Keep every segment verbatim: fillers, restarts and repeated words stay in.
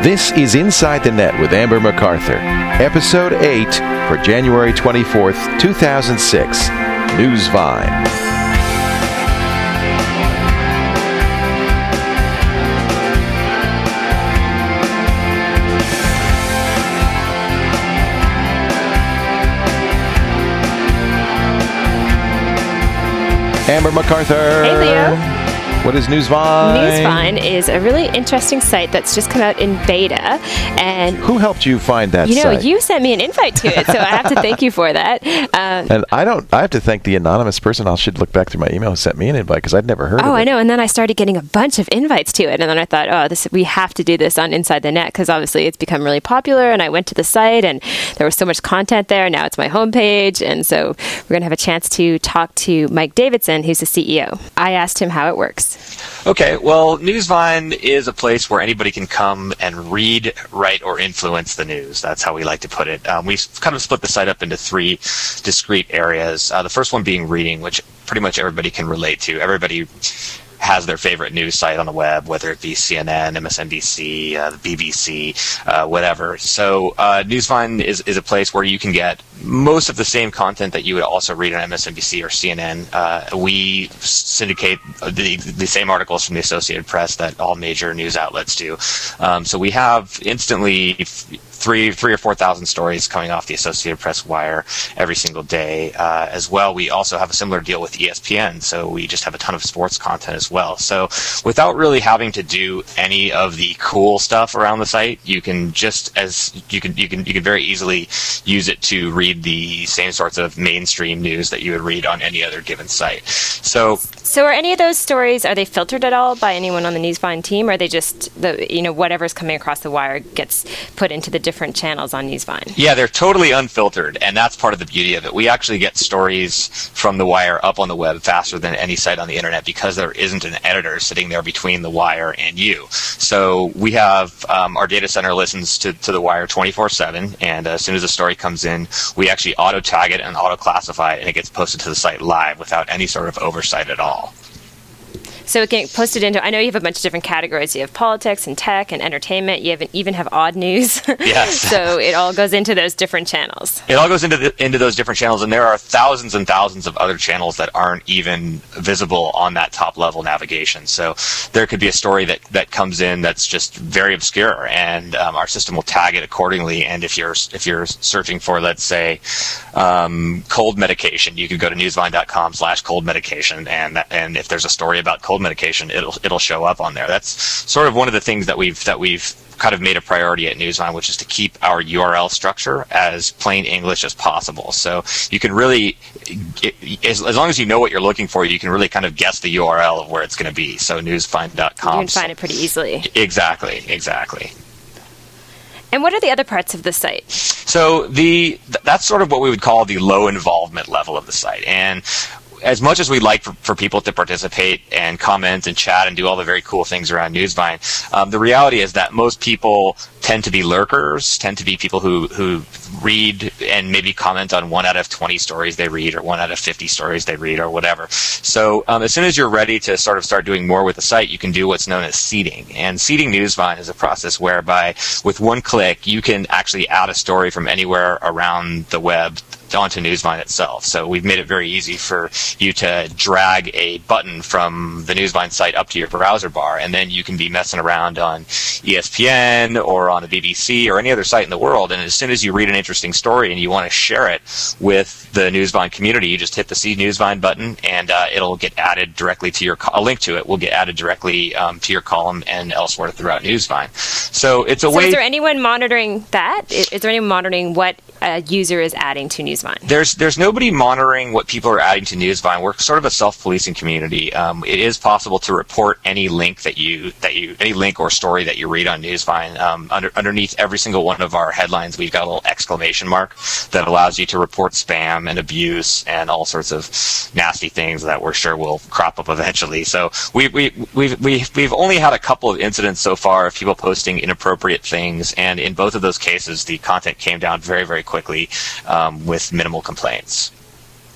This is Inside the Net with Amber MacArthur, Episode eight for January twenty-fourth, two thousand six, Newsvine. Amber MacArthur. Hey, Leo. What is Newsvine? Newsvine is a really interesting site that's just come out in beta. And who helped you find that you know, site? You sent me an invite to it, so I have to thank you for that. Um, and I don't. I have to thank the anonymous person. I should look back through my email who sent me an invite because I'd never heard oh, of it. Oh, I know. And then I started getting a bunch of invites to it, and then I thought, oh, this we have to do this on Inside the Net because obviously it's become really popular. And I went to the site, and there was so much content there. Now it's my homepage, and so we're going to have a chance to talk to Mike Davidson, who's the C E O. I asked him how it works. Okay, well, Newsvine is a place where anybody can come and read, write, or influence the news. That's how we like to put it. Um, we've kind of split the site up into three discrete areas. Uh, the first one being reading, which pretty much everybody can relate to. Everybody has their favorite news site on the web, whether it be C N N, M S N B C, uh, the B B C, uh, whatever. So uh, Newsvine is, is a place where you can get most of the same content that you would also read on M S N B C or C N N. Uh, we syndicate the, the same articles from the Associated Press that all major news outlets do. Um, so we have instantly three, three or four thousand stories coming off the Associated Press wire every single day. Uh, as well, we also have a similar deal with E S P N. So we just have a ton of sports content as well. So without really having to do any of the cool stuff around the site, you can just as you can you can you can very easily use it to read the same sorts of mainstream news that you would read on any other given site. So So are any of those stories, are they filtered at all by anyone on the Newsvine team, or are they just the you know whatever's coming across the wire gets put into the different channels on Newsvine? Yeah, they're totally unfiltered, and that's part of the beauty of it. We actually get stories from the wire up on the web faster than any site on the internet because there isn't an editor sitting there between the wire and you. So we have um, our data center listens to, to the wire twenty-four seven, and as soon as a story comes in, we actually auto-tag it and auto-classify it, and it gets posted to the site live without any sort of oversight at all. So it can post it into, I know you have a bunch of different categories. You have politics and tech and entertainment. You have, even have odd news. Yes. So it all goes into those different channels. It all goes into the, into those different channels, and there are thousands and thousands of other channels that aren't even visible on that top-level navigation. So there could be a story that, that comes in that's just very obscure, and um, our system will tag it accordingly. And if you're if you're searching for, let's say, um, cold medication, you could go to newsvine dot com slash cold medication, and that, and if there's a story about cold medication, it'll it'll show up on there. That's sort of one of the things that we've that we've kind of made a priority at Newsvine, which is to keep our U R L structure as plain English as possible. So you can really, as, as long as you know what you're looking for, you can really kind of guess the U R L of where it's going to be. So newsvine dot com. You can find it pretty easily. Exactly, exactly. And what are the other parts of the site? So the that's sort of what we would call the low involvement level of the site. And as much as we'd like for, for people to participate and comment and chat and do all the very cool things around Newsvine, um, the reality is that most people tend to be lurkers, tend to be people who, who read and maybe comment on one out of twenty stories they read or one out of fifty stories they read or whatever. So um, as soon as you're ready to sort of start doing more with the site, you can do what's known as seeding. And seeding Newsvine is a process whereby with one click, you can actually add a story from anywhere around the web onto Newsvine itself. So we've made it very easy for you to drag a button from the Newsvine site up to your browser bar, and then you can be messing around on E S P N or on the B B C or any other site in the world, and as soon as you read an interesting story and you want to share it with the Newsvine community, you just hit the See Newsvine button, and uh, it'll get added directly to your, a link to it will get added directly um, to your column and elsewhere throughout Newsvine. So it's a so way... is there anyone monitoring that? Is, is there anyone monitoring what a user is adding to Newsvine? There's there's nobody monitoring what people are adding to Newsvine. We're sort of a self-policing community. Um, it is possible to report any link that you that you any link or story that you read on Newsvine. Um, under, underneath every single one of our headlines, we've got a little exclamation mark that allows you to report spam and abuse and all sorts of nasty things that we're sure will crop up eventually. So we we we've we, we've only had a couple of incidents so far of people posting inappropriate things, and in both of those cases, the content came down very very quickly um, with minimal complaints.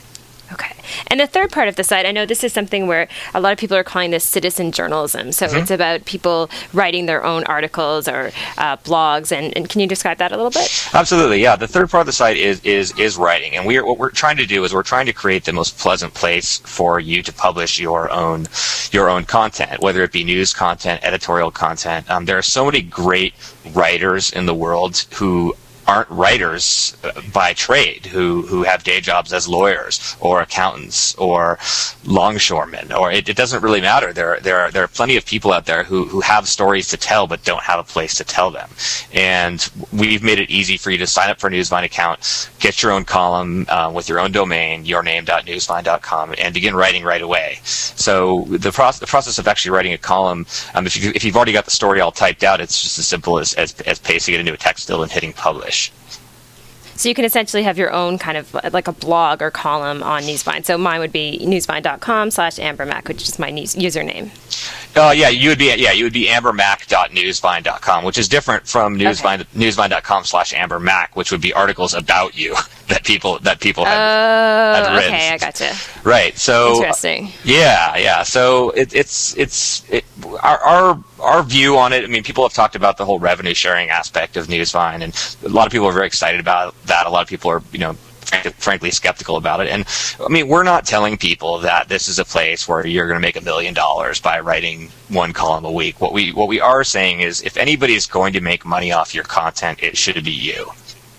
Okay. And the third part of the site, I know this is something where a lot of people are calling this citizen journalism. So mm-hmm. it's about people writing their own articles or uh, blogs. And, and can you describe that a little bit? Absolutely, yeah. The third part of the site is is is writing. And we are, what we're trying to do is we're trying to create the most pleasant place for you to publish your own your own content, whether it be news content, editorial content. Um, there are so many great writers in the world who aren't writers by trade, who who have day jobs as lawyers or accountants or longshoremen, or it, it doesn't really matter. There there are there are plenty of people out there who who have stories to tell but don't have a place to tell them. And we've made it easy for you to sign up for a Newsvine account, get your own column uh, with your own domain, your name dot newsvine dot com, and begin writing right away. So the process the process of actually writing a column, um, if you if you've already got the story all typed out, it's just as simple as as, as pasting it into a text field and hitting publish. So you can essentially have your own kind of like a blog or column on Newsvine. So mine would be newsvine dot com slash ambermac, which is my news username. Uh, yeah, you would be yeah, you would be ambermac dot newsvine dot com, which is different from newsvine okay. newsvine dot com slash ambermac, which would be articles about you that people that people have, uh, have written. Okay, I gotcha. Right. So interesting. Yeah, yeah. So it, it's it's it, our our our view on it. I mean, people have talked about the whole revenue sharing aspect of Newsvine, and a lot of people are very excited about that. A lot of people are, you know, frankly skeptical about it. And I mean, we're not telling people that this is a place where you're going to make a million dollars by writing one column a week. What we what we are saying is, if anybody's going to make money off your content, it should be you.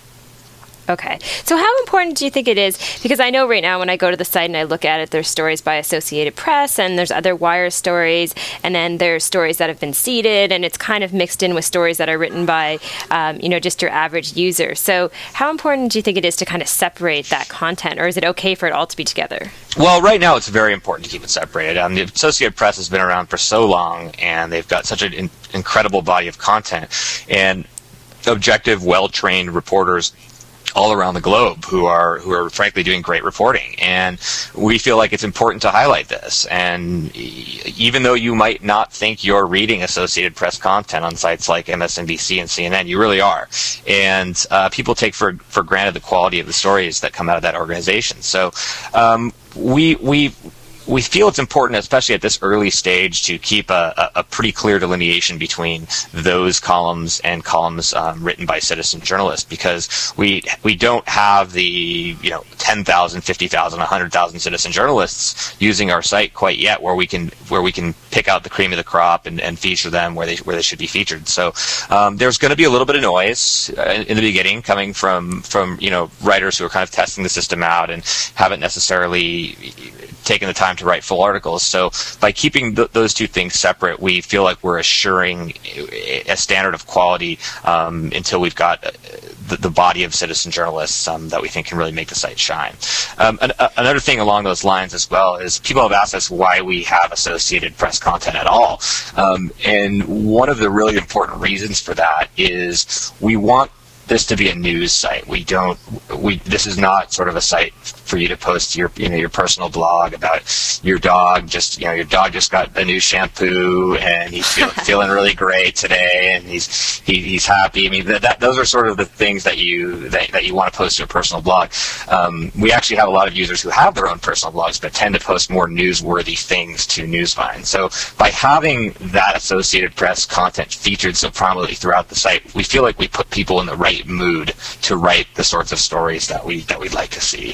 Okay. So how important do you think it is? Because I know right now when I go to the site and I look at it, there's stories by Associated Press and there's other Wire stories, and then there's stories that have been seeded, and it's kind of mixed in with stories that are written by, um, you know, just your average user. So how important do you think it is to kind of separate that content, or is it okay for it all to be together? Well, right now it's very important to keep it separated. Um, the Associated Press has been around for so long, and they've got such an in- incredible body of content, and objective, well-trained reporters all around the globe who are who are frankly doing great reporting, and we feel like it's important to highlight this. And even though you might not think you're reading Associated Press content on sites like M S N B C and C N N, you really are. And uh, people take for for granted the quality of the stories that come out of that organization. So um, we we. We feel it's important, especially at this early stage, to keep a, a, a pretty clear delineation between those columns and columns um, written by citizen journalists, because we we don't have the you know ten thousand, fifty thousand, one hundred thousand citizen journalists using our site quite yet, where we can where we can pick out the cream of the crop and, and feature them where they where they should be featured. So um, there's going to be a little bit of noise in, in the beginning coming from from you know writers who are kind of testing the system out and haven't necessarily taken the time to write full articles. So by keeping th- those two things separate, we feel like we're assuring a standard of quality um, until we've got the, the body of citizen journalists um, that we think can really make the site shine. Um, an- a- another thing along those lines as well is people have asked us why we have Associated Press content at all. Um, and one of the really important reasons for that is we want this to be a news site. We don't. We. This is not sort of a site for you to post your, you know, your personal blog about your dog. Just, you know, your dog just got a new shampoo and he's feel, feeling really great today, and he's he, he's happy. I mean, that, that those are sort of the things that you that, that you want to post to a personal blog. Um, we actually have a lot of users who have their own personal blogs, but tend to post more newsworthy things to Newsvine. So by having that Associated Press content featured so prominently throughout the site, we feel like we put people in the right mood to write the sorts of stories that we that we'd like to see.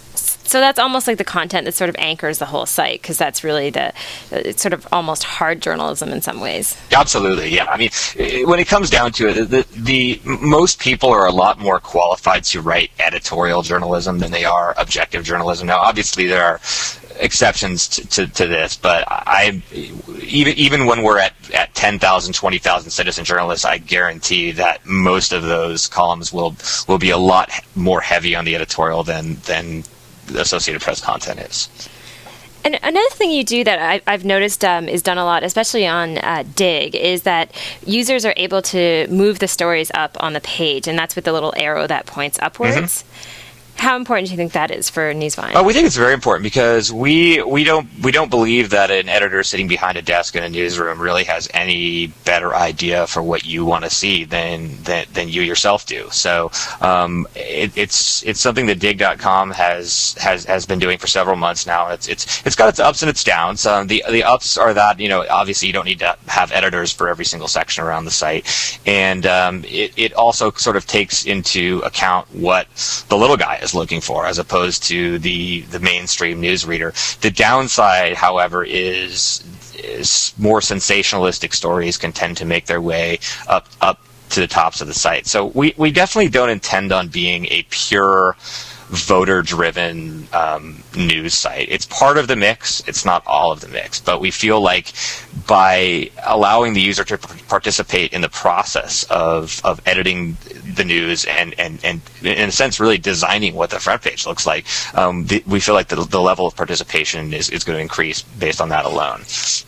So that's almost like the content that sort of anchors the whole site, because that's really the it's sort of almost hard journalism in some ways. Absolutely, yeah. I mean, when it comes down to it, the, the most people are a lot more qualified to write editorial journalism than they are objective journalism. Now, obviously, there are exceptions to, to, to this, but I even even when we're at, at ten thousand, twenty thousand citizen journalists, I guarantee that most of those columns will will be a lot more heavy on the editorial than than the Associated Press content is. And another thing you do that I, I've noticed um, is done a lot, especially on uh, Dig, is that users are able to move the stories up on the page, and that's with the little arrow that points upwards. Mm-hmm. How important do you think that is for Newsvine? Uh, we think it's very important because we we don't we don't believe that an editor sitting behind a desk in a newsroom really has any better idea for what you want to see than than, than you yourself do. So um, it, it's it's something that dig dot com has has has been doing for several months now. It's it's it's got its ups and its downs. Um, the the ups are that, you know, obviously you don't need to have editors for every single section around the site, and um, it it also sort of takes into account what the little guy is looking for as opposed to the the mainstream newsreader. The downside, however, is is more sensationalistic stories can tend to make their way up up to the tops of the site. So we, we definitely don't intend on being a pure voter-driven um, news site. It's part of the mix. It's not all of the mix. But we feel like by allowing the user to participate in the process of, of editing the news and, and, and, in a sense, really designing what the front page looks like, um, the, we feel like the, the level of participation is, is going to increase based on that alone.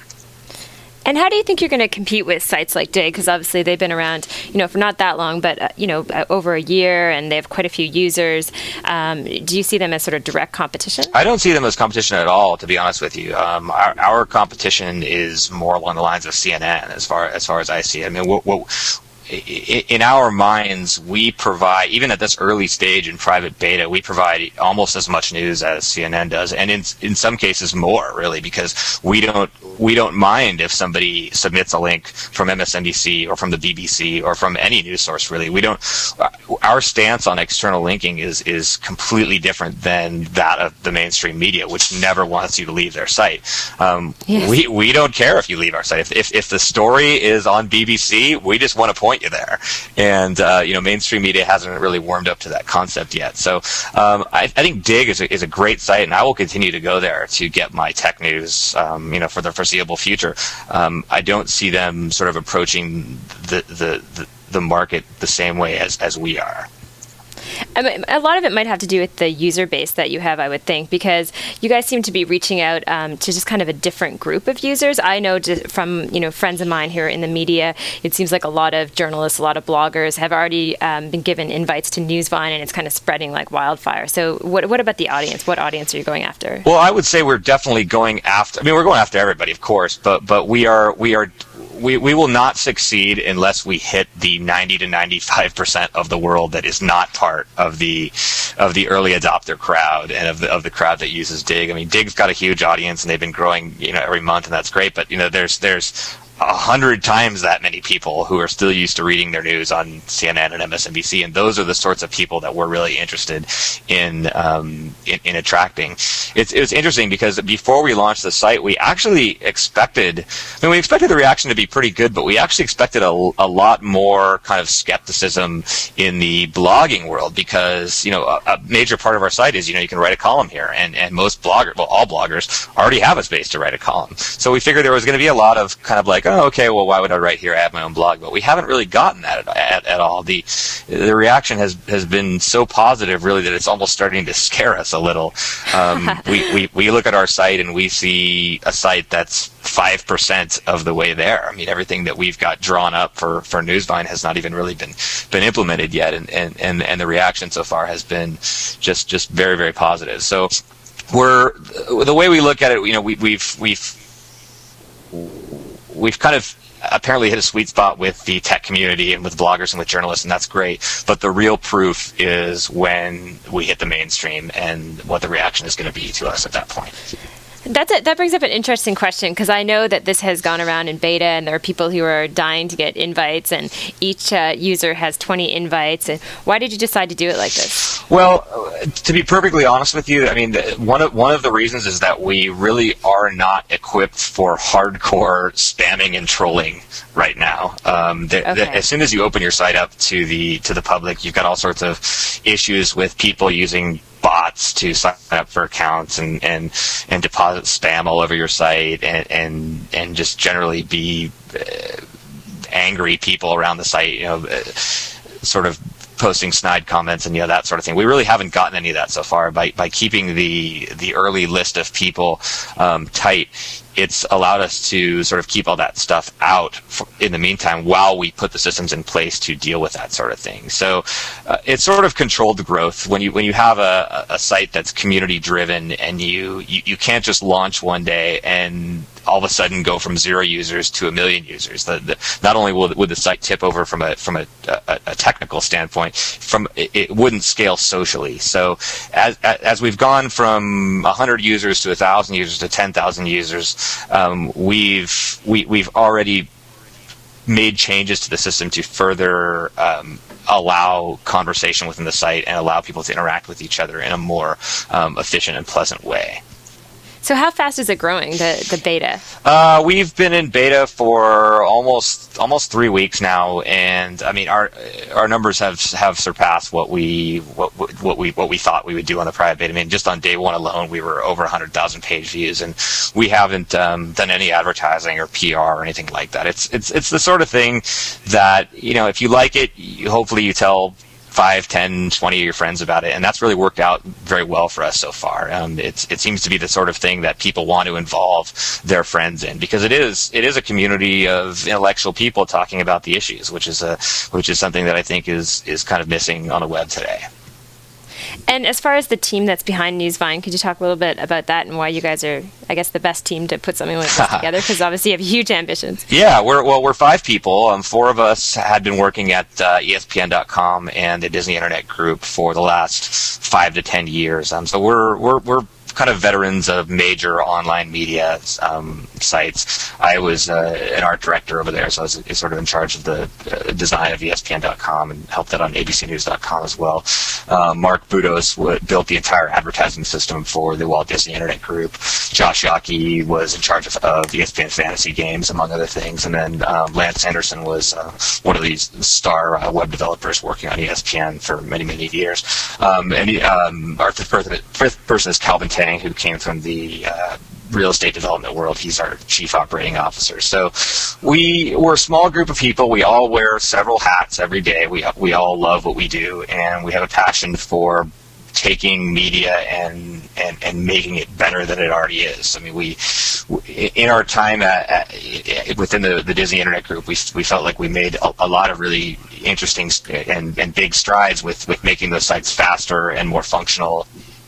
And how do you think you're going to compete with sites like Dig? Because obviously they've been around, you know, for not that long, but, uh, you know, uh, over a year, and they have quite a few users. Um, do you see them as sort of direct competition? I don't see them as competition at all, to be honest with you. Um, our, our competition is more along the lines of C N N, as far as far as I see it. I mean, what, what in our minds, we provide, even at this early stage in private beta, we provide almost as much news as C N N does, and in in some cases more, really, because we don't we don't mind if somebody submits a link from M S N B C or from the B B C or from any news source. Really, we don't. Our stance on external linking is is completely different than that of the mainstream media, which never wants you to leave their site. Um, yes. We we don't care if you leave our site. If if, if the story is on B B C, we just want to point you there, and uh, you know, mainstream media hasn't really warmed up to that concept yet. So um, I, I think Dig is a, is a great site, and I will continue to go there to get my tech news, um, you know, for the foreseeable future. Um, I don't see them sort of approaching the the, the, the market the same way as, as we are. I mean, a lot of it might have to do with the user base that you have, I would think, because you guys seem to be reaching out um, to just kind of a different group of users. I know just from, you know, friends of mine here in the media, it seems like a lot of journalists, a lot of bloggers have already um, been given invites to Newsvine, and it's kind of spreading like wildfire. So what what about the audience? What audience are you going after? Well, I would say we're definitely going after, I mean, we're going after everybody, of course, but but we are we are We, we will not succeed unless we hit the ninety to ninety-five percent of the world that is not part of the of the early adopter crowd and of the of the crowd that uses Dig. I mean, Dig's got a huge audience, and they've been growing, you know, every month, and that's great. But you know, there's there's a hundred times that many people who are still used to reading their news on C N N and M S N B C, and those are the sorts of people that we're really interested in um, in, in attracting. It's it's interesting because before we launched the site, we actually expected, I mean, we expected the reaction to be pretty good, but we actually expected a, a lot more kind of skepticism in the blogging world, because you know a, a major part of our site is, you know, you can write a column here, and and most bloggers, well, all bloggers already have a space to write a column. So we figured there was going to be a lot of kind of like, oh, okay, well, why would I write here? I have my own blog. But we haven't really gotten that at, at, at all. The the reaction has, has been so positive, really, that it's almost starting to scare us a little. Um, we, we, we look at our site and we see a site that's five percent of the way there. I mean, everything that we've got drawn up for, for Newsvine has not even really been, been implemented yet, and, and, and, and the reaction so far has been just, just very, very positive. So we're the way we look at it, you know, we, we've we've we've kind of apparently hit a sweet spot with the tech community and with bloggers and with journalists, and that's great. But the real proof is when we hit the mainstream and what the reaction is going to be to us at that point. That's a, that brings up an interesting question, because I know that this has gone around in beta, and there are people who are dying to get invites, and each uh, user has twenty invites. And why did you decide to do it like this? Well, to be perfectly honest with you, I mean, one of one of the reasons is that we really are not equipped for hardcore spamming and trolling right now. Um, the, okay. the, as soon as you open your site up to the to the public, you've got all sorts of issues with people using bots to sign up for accounts and, and, and deposit spam all over your site, and, and, and just generally be uh, angry people around the site, you know, uh, sort of posting snide comments and, you know, that sort of thing. We really haven't gotten any of that so far. By by keeping the the early list of people um, tight, it's allowed us to sort of keep all that stuff out for, in the meantime, while we put the systems in place to deal with that sort of thing. So uh, it's sort of controlled growth. When you when you have a, a site that's community driven, and you, you you can't just launch one day and all of a sudden go from zero users to a million users. The, the, not only will would the site tip over from a from a, a, a technical standpoint, from it, it wouldn't scale socially. So as as we've gone from one hundred users to one thousand users to ten thousand users, um, we've we, we've already made changes to the system to further um, allow conversation within the site and allow people to interact with each other in a more um, efficient and pleasant way. So how fast is it growing, the, the beta? Uh, we've been in beta for almost almost three weeks now, and I mean our our numbers have have surpassed what we what what we what we thought we would do on the private beta. I mean, just on day one alone, we were over one hundred thousand page views, and we haven't um, done any advertising or P R or anything like that. It's it's it's the sort of thing that, you know, if you like it, you, hopefully you tell five, ten, twenty of your friends about it, and that's really worked out very well for us so far. Um, it's, it seems to be the sort of thing that people want to involve their friends in, because it is it is a community of intellectual people talking about the issues, which is a which is something that I think is is kind of missing on the web today. And as far as the team that's behind Newsvine, could you talk a little bit about that and why you guys are, I guess, the best team to put something like this together? Because obviously you have huge ambitions. Yeah, we're well, we're five people. Um, four of us had been working at uh, E S P N dot com and the Disney Internet Group for the last five to ten years. Um, so we're we're we're kind of veterans of major online media um, sites. I was uh, an art director over there, so I was sort of in charge of the uh, design of E S P N dot com and helped out on A B C News dot com as well. Uh, Mark Budos w- built the entire advertising system for the Walt Disney Internet Group. Josh Yockey was in charge of, of E S P N Fantasy Games, among other things. And then um, Lance Anderson was uh, one of these star uh, web developers working on E S P N for many, many years. Um, and he, um, our fifth person, fifth person is Calvin Tang, who came from the uh, real estate development world. He's our chief operating officer. So we, we're a small group of people. We all wear several hats every day. We, we all love what we do, and we have a passion for taking media and, and, and making it better than it already is. I mean, we, in our time at, at, within the, the Disney Internet Group, we, we felt like we made a, a lot of really interesting and, and big strides with, with making those sites faster and more functional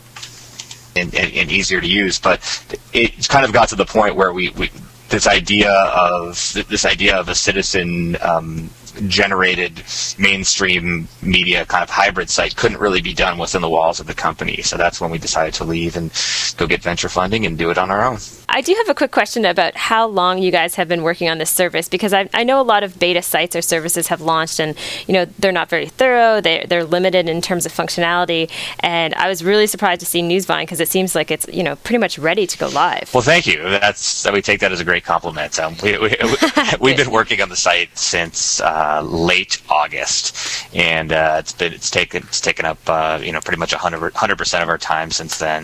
and, and, and easier to use. But it kind of got to the point where we, we this idea of this idea of a citizen um, generated mainstream media kind of hybrid site couldn't really be done within the walls of the company. So that's when we decided to leave and go get venture funding and do it on our own. I do have a quick question about how long you guys have been working on this service, because I, I know a lot of beta sites or services have launched, and you know they're not very thorough. They they're limited in terms of functionality, and I was really surprised to see Newsvine, because it seems like it's you know pretty much ready to go live. Well, thank you. That's we take that as a great compliment. Um, we, we, we've been working on the site since uh, late August, and uh, it's been it's taken it's taken up uh, you know pretty much one hundred percent of our time since then,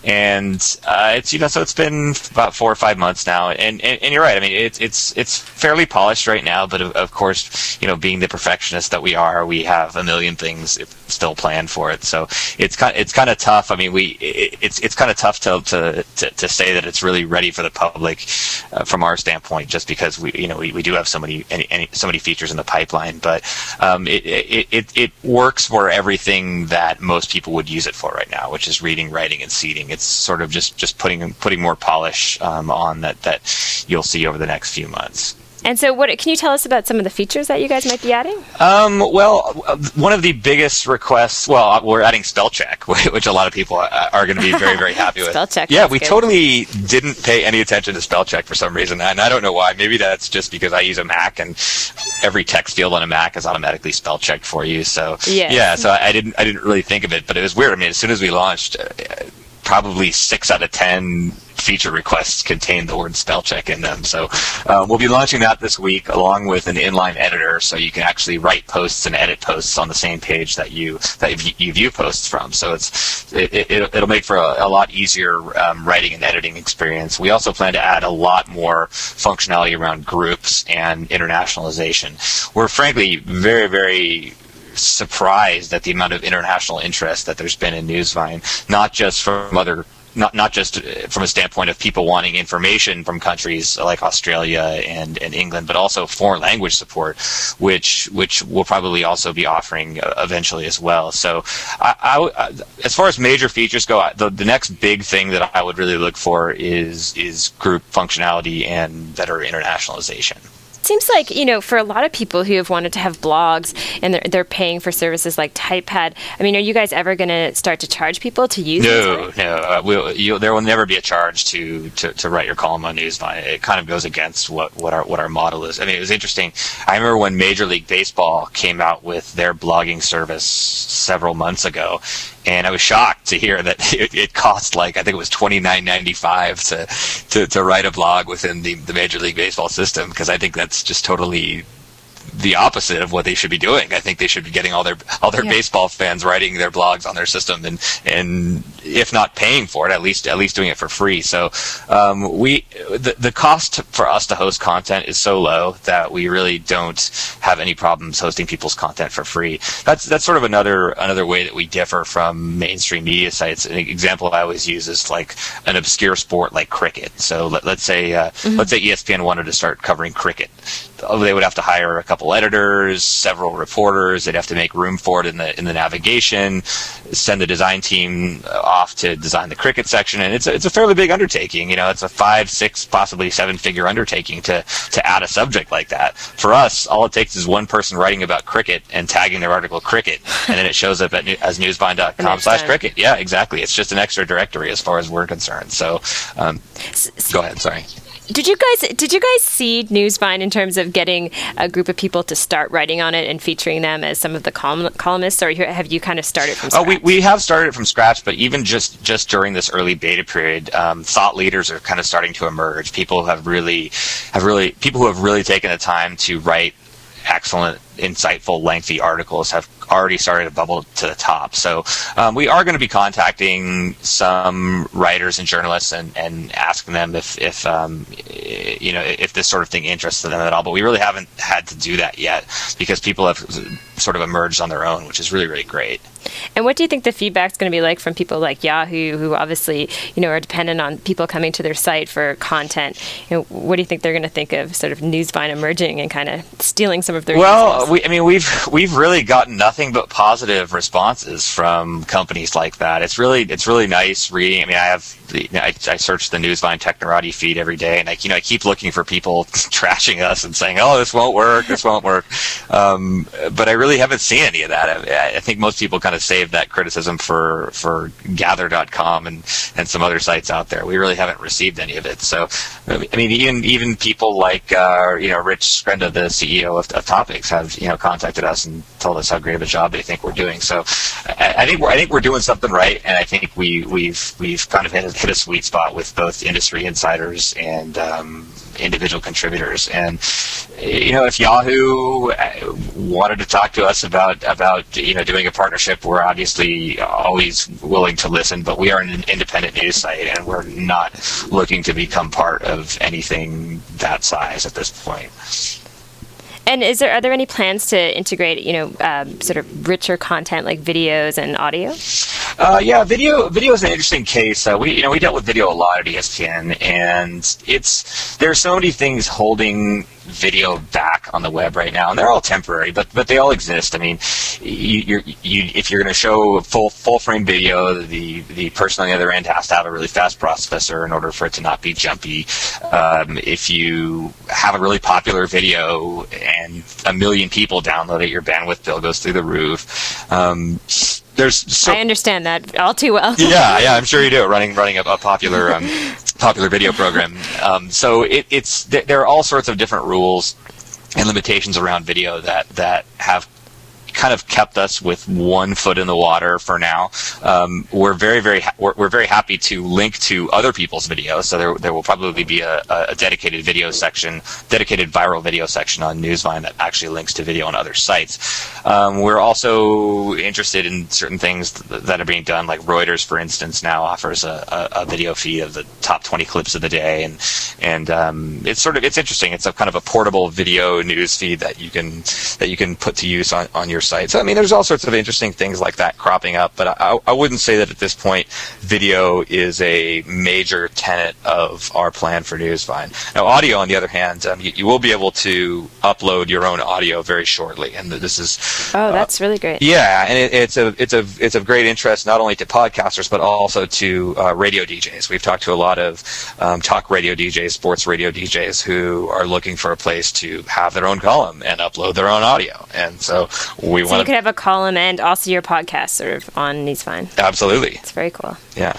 and uh, it's you know so it's been about four or five months now, and, and, and you're right. I mean, it's it's it's fairly polished right now, but of, of course, you know, being the perfectionists that we are, we have a million things still planned for it. So it's kind it's kind of tough. I mean, we it, it's it's kind of tough to, to to to say that it's really ready for the public uh, from our standpoint, just because we you know we, we do have so many any, any, so many features in the pipeline, but um, it, it it it works for everything that most people would use it for right now, which is reading, writing, and seeding. It's sort of just just putting putting more polish Um, on that that you'll see over the next few months. And so, what can you tell us about some of the features that you guys might be adding? Um, well, one of the biggest requests, well, we're adding spell check, which a lot of people are going to be very, very happy with. Spell check. Yeah, we good. totally didn't pay any attention to spell check for some reason, and I don't know why. Maybe that's just because I use a Mac, and every text field on a Mac is automatically spell checked for you. So yes. yeah, so I didn't, I didn't really think of it, but it was weird. I mean, as soon as we launched, uh, probably six out of ten feature requests contain the word spell check in them. So uh, we'll be launching that this week, along with an inline editor, so you can actually write posts and edit posts on the same page that you that you view posts from. So it's it, it, it'll make for a, a lot easier um, writing and editing experience. We also plan to add a lot more functionality around groups and internationalization. We're frankly very, very surprised at the amount of international interest that there's been in Newsvine, not just from other Not not just from a standpoint of people wanting information from countries like Australia and, and England, but also foreign language support, which which we'll probably also be offering uh, eventually as well. So, I, I, as far as major features go, the, the next big thing that I would really look for is is group functionality and better internationalization. Seems like, you know, for a lot of people who have wanted to have blogs and they're, they're paying for services like Typepad, I mean, are you guys ever going to start to charge people to use No, Newsvine? no. Uh, we'll, you, there will never be a charge to, to, to write your column on Newsvine. It kind of goes against what, what our what our model is. I mean, it was interesting. I remember when Major League Baseball came out with their blogging service several months ago, and I was shocked to hear that it, it cost like, I think it was twenty-nine ninety-five to, to to write a blog within the, the Major League Baseball system, because I think that's just totally the opposite of what they should be doing. I think they should be getting all their all their yeah. baseball fans writing their blogs on their system, and and if not paying for it, at least at least doing it for free. So um, we the the cost for us to host content is so low that we really don't have any problems hosting people's content for free. That's that's sort of another another way that we differ from mainstream media sites. An example I always use is like an obscure sport like cricket. So let, let's say uh, mm-hmm. let's say E S P N wanted to start covering cricket. They would have to hire a couple editors, several reporters. They'd have to make room for it in the in the navigation, send the design team off to design the cricket section, and it's a, it's a fairly big undertaking. You know, it's a five, six, possibly seven-figure undertaking to to add a subject like that. For us, all it takes is one person writing about cricket and tagging their article "cricket," and then it shows up at as newsvine dot com slash cricket. Yeah, exactly. It's just an extra directory as far as we're concerned. So, um, go ahead. Sorry. Did you guys did you guys see Newsvine in terms of getting a group of people to start writing on it and featuring them as some of the column, columnists, or have you kind of started from scratch? Oh, we we have started from scratch, but even just, just during this early beta period, um, thought leaders are kind of starting to emerge. People have really have really people who have really taken the time to write excellent, insightful, lengthy articles have already started to bubble to the top. So um, we are going to be contacting some writers and journalists and, and asking them if, if um, you know, if this sort of thing interests them at all. But we really haven't had to do that yet because people have sort of emerged on their own, which is really, really great. And what do you think the feedback's going to be like from people like Yahoo, who obviously, you know, are dependent on people coming to their site for content? You know, what do you think they're going to think of sort of Newsvine emerging and kind of stealing some of their Well, users? we, I mean, we've we've really gotten nothing but positive responses from companies like that. It's really it's really nice reading. I mean, I have the, I, I search the Newsvine Technorati feed every day, and I you know I keep looking for people trashing us and saying, "Oh, this won't work, this won't work." Um, but I really haven't seen any of that. I, I think most people kind of save that criticism for for Gather dot com and and some other sites out there. We really haven't received any of it. So, I mean, even even people like uh, you know Rich Skrenda, the C E O of, of Topics, have you know contacted us and told us how great of a job they think we're doing. So, I, I think we're I think we're doing something right, and I think we we've we've kind of hit a, hit a sweet spot with both industry insiders and um, individual contributors. And you know, if Yahoo wanted to talk to us about about you know doing a partnership, we're obviously always willing to listen. But we are an independent news site, and we're not looking to become part of anything that size at this point. And is there are there any plans to integrate, you know, um, sort of richer content like videos and audio? Uh, yeah, video video is an interesting case. Uh, we you know we dealt with video a lot at E S P N, and it's there are so many things holding video back on the web right now, and they're all temporary, but but they all exist. I mean, you, you're, you if you're going to show full full frame video, the the person on the other end has to have a really fast processor in order for it to not be jumpy. Um, if you have a really popular video and a million people download it, your bandwidth bill goes through the roof. Um, There's so, I understand that all too well. yeah, yeah, I'm sure you do. Running, running a, a popular, um, popular video program. Um, so it, it's there are all sorts of different rules and limitations around video that that have kind of kept us with one foot in the water for now. Um, we're very, very, ha- we're, we're very happy to link to other people's videos. So there, there will probably be a, a dedicated video section, dedicated viral video section on Newsvine that actually links to video on other sites. Um, we're also interested in certain things th- that are being done, like Reuters, for instance, now offers a, a, a video feed of the top twenty clips of the day, and and um, it's sort of it's interesting. It's a kind of a portable video news feed that you can that you can put to use on, on your site. So, I mean, there's all sorts of interesting things like that cropping up, but I, I wouldn't say that at this point video is a major tenet of our plan for Newsvine. Now, audio, on the other hand, um, you, you will be able to upload your own audio very shortly, and this is oh, that's uh, really great. Yeah, and it, it's a it's a it's of great interest not only to podcasters but also to uh, radio D Js. We've talked to a lot of um, talk radio D Js, sports radio D Js who are looking for a place to have their own column and upload their own audio, and so we so want. You could have a column and also your podcast sort of on Newsvine. Absolutely, it's very cool. Yeah.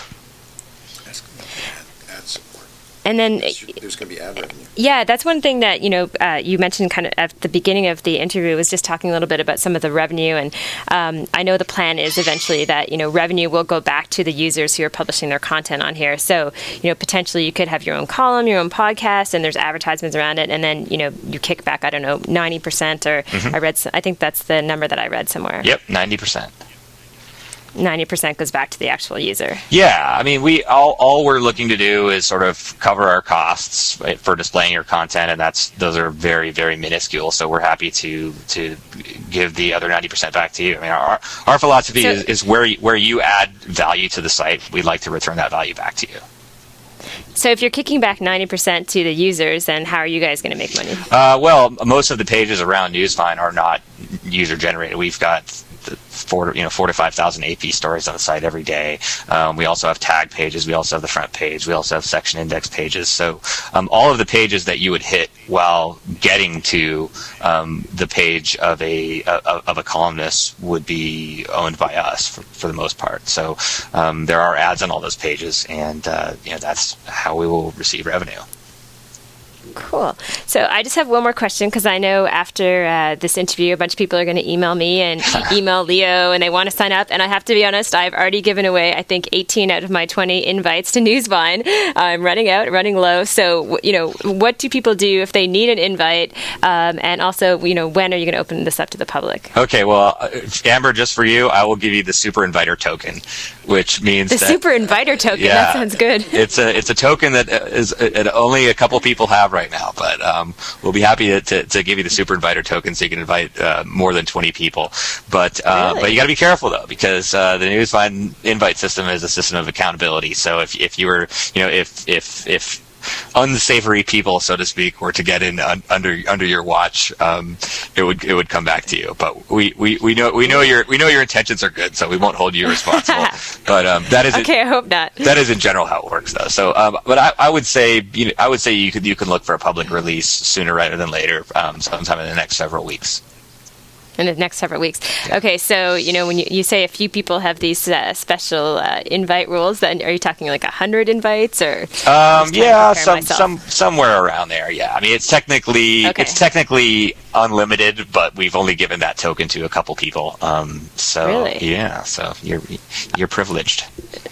And then there's going to be ad revenue. Yeah, that's one thing that, you know, uh, you mentioned kind of at the beginning of the interview was just talking a little bit about some of the revenue. And um, I know the plan is eventually that, you know, revenue will go back to the users who are publishing their content on here. So, you know, potentially you could have your own column, your own podcast, and there's advertisements around it. And then, you know, you kick back, I don't know, ninety percent or mm-hmm. I read, I think that's the number that I read somewhere. Yep, ninety percent. ninety percent goes back to the actual user. Yeah, I mean, we all all we're looking to do is sort of cover our costs, right, for displaying your content, and that's those are very very minuscule. So we're happy to to give the other ninety percent back to you. I mean, our our philosophy so, is, is where you, where you add value to the site, we'd like to return that value back to you. So if you're kicking back ninety percent to the users, then how are you guys going to make money? Uh, well, most of the pages around Newsvine are not user generated. We've got four, you know, four to five thousand A P stories on the site every day. Um, we also have tag pages. We also have the front page. We also have section index pages. So um, all of the pages that you would hit while getting to um, the page of a of, of a columnist would be owned by us for, for the most part. So um, there are ads on all those pages, and uh, you know that's how we will receive revenue. Cool. So I just have one more question because I know after uh, this interview, a bunch of people are going to email me and email Leo, and they want to sign up. And I have to be honest, I've already given away, I think, eighteen out of my twenty invites to Newsvine. I'm running out, running low. So, you know, what do people do if they need an invite? Um, and also, you know, when are you going to open this up to the public? Okay, well, uh, Amber, just for you, I will give you the Super Inviter token, which means the that, Super Inviter token. Yeah, that sounds good. It's a it's a token that is uh, only a couple people have right now, but um, we'll be happy to, to, to give you the Super Inviter token so you can invite uh, more than twenty people. But uh, really? but you got to be careful though, because uh, the Newsvine invite system is a system of accountability. So if if you were you know if if if unsavory people, so to speak, were to get in un, under under your watch, um, it would it would come back to you. But we, we, we know we know your we know your intentions are good, so we won't hold you responsible. But um, that is okay. I hope not. That is in general how it works, though. So, um, but I, I would say you know I would say you could you can look for a public release sooner rather than later, um, sometime in the next several weeks. In the next several weeks. Okay, so, you know, when you, you say a few people have these uh, special uh, invite rules, then are you talking like one hundred invites or? Um, yeah, some, some, somewhere around there, yeah. I mean, it's technically okay. it's technically unlimited, but we've only given that token to a couple people. Um, so, really? Yeah, so you're you're privileged.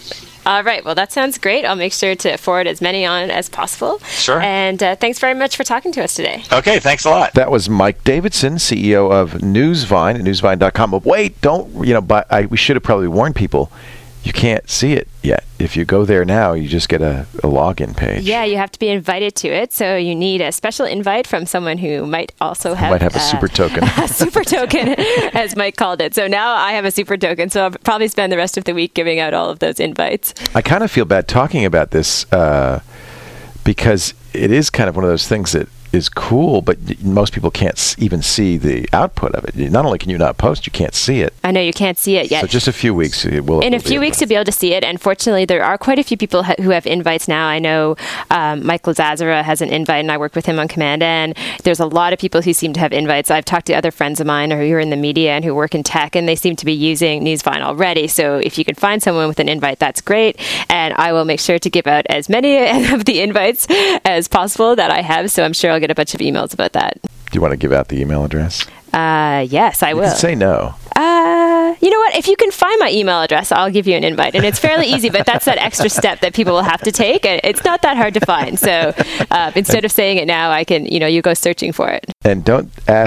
All right. Well, that sounds great. I'll make sure to forward as many on as possible. Sure. And uh, thanks very much for talking to us today. Okay. Thanks a lot. That was Mike Davidson, C E O of Newsvine at newsvine dot com. But wait, don't, you know, but I, we should have probably warned people. You can't see it yet. If you go there now, you just get a, a login page. Yeah, you have to be invited to it. So you need a special invite from someone who might also have, might have a uh, super token. A super token, as Mike called it. So now I have a super token. So I'll probably spend the rest of the week giving out all of those invites. I kind of feel bad talking about this uh, because it is kind of one of those things that is cool, but most people can't even see the output of it. Not only can you not post, you can't see it. I know you can't see it yet. So just a few weeks. It will, In a few weeks, you'll be able to see it. And fortunately, there are quite a few people ha- who have invites now. I know um, Michael Zazara has an invite, and I work with him on Command N. There's a lot of people who seem to have invites. I've talked to other friends of mine who are in the media and who work in tech, and they seem to be using Newsvine already. So if you can find someone with an invite, that's great. And I will make sure to give out as many of the invites as possible that I have. So I'm sure I'll get a bunch of emails about that. Do you want to give out the email address? Uh, yes, I you will. Can say no. Uh, you know what? If you can find my email address, I'll give you an invite. And it's fairly easy, but that's that extra step that people will have to take. And it's not that hard to find. So uh, instead of saying it now, I can, you know, you go searching for it. And don't ask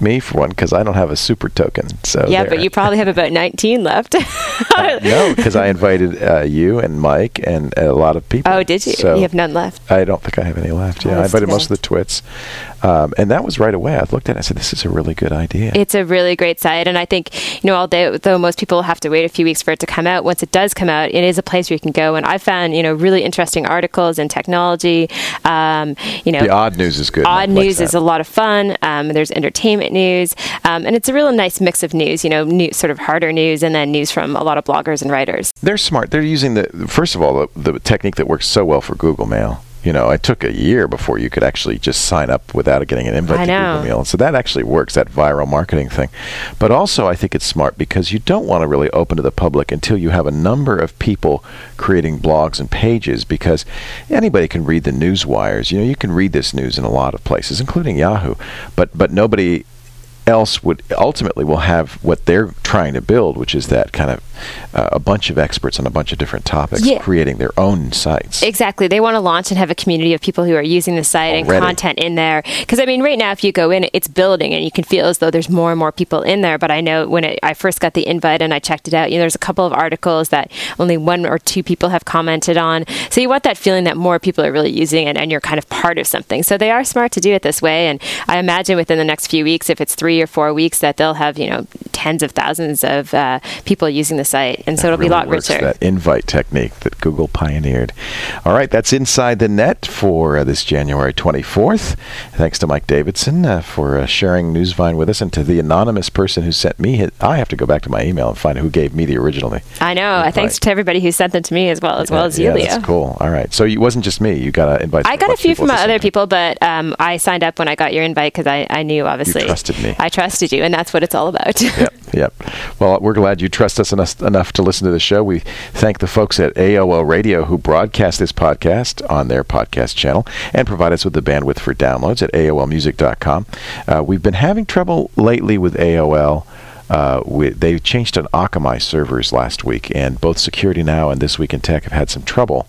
me for one because I don't have a super token. So yeah, there. But you probably have about nineteen left. uh, no, because I invited uh, you and Mike and a lot of people. Oh, did you? So you have none left. I don't think I have any left. Yeah, Oh, I invited too most of the twits, um, and that was right away. I looked at it and I said, "This is a really good idea." It's a really great site, and I think, you know, although though most people have to wait a few weeks for it to come out, once it does come out, it is a place where you can go. And I found, you know, really interesting articles in technology. Um, you know, the odd news is good. Odd Mike news likes is a lot of fun. Um, there's entertainment news, um, and it's a real nice mix of news. You know, new, sort of harder news, and then news from a lot of bloggers and writers. They're smart. They're using the first of all the, the technique that works so well for Google Mail. You know, it took a year before you could actually just sign up without getting an invite I to know. Google Mail. So that actually works, that viral marketing thing. But also, I think it's smart because you don't want to really open to the public until you have a number of people creating blogs and pages, because anybody can read the news wires. You know, you can read this news in a lot of places, including Yahoo. But but nobody else would ultimately will have what they're trying to build, which is that kind of uh, a bunch of experts on a bunch of different topics Yeah. creating their own sites. Exactly. They want to launch and have a community of people who are using the site Already. and content in there. Because, I mean, right now, if you go in, it's building and you can feel as though there's more and more people in there. But I know when it, I first got the invite and I checked it out, you know, there's a couple of articles that only one or two people have commented on. So you want that feeling that more people are really using it and you're kind of part of something. So they are smart to do it this way. And I imagine within the next few weeks, if it's three or four weeks, that they'll have, you know, tens of thousands of uh, people using the site. And so it'll really be a lot works, richer. That invite technique that Google pioneered. All right, that's Inside the Net for uh, this January twenty-fourth. Thanks to Mike Davidson uh, for uh, sharing Newsvine with us, and to the anonymous person who sent me his, I have to go back to my email and find who gave me the original. I know. invite. Thanks to everybody who sent them to me as well, as yeah, well as yeah, you, Leo. That's cool. All right. So it wasn't just me. You got uh, invites I from got a bunch of few people from at the other same time. people, but um, I signed up when I got your invite because I, I knew, obviously. You trusted me. I trusted you, and that's what it's all about. Yep, yep. Well, we're glad you trust us enough, enough to listen to the show. We thank the folks at A O L Radio who broadcast this podcast on their podcast channel and provide us with the bandwidth for downloads at A O L music dot com. Uh, we've been having trouble lately with A O L. Uh, we, they changed on Akamai servers last week, and both Security Now and This Week in Tech have had some trouble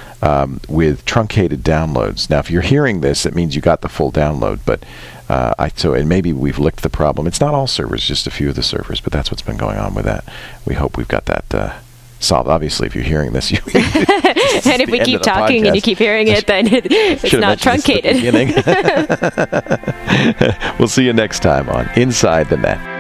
um, with truncated downloads. Now, if you're hearing this, it means you got the full download, but uh, I so and maybe we've licked the problem. It's not all servers, just a few of the servers, but that's what's been going on with that. We hope we've got that uh, solved. Obviously, if you're hearing this, you and if we keep talking and you keep hearing it, then it, it's not truncated. We'll see you next time on Inside the Net.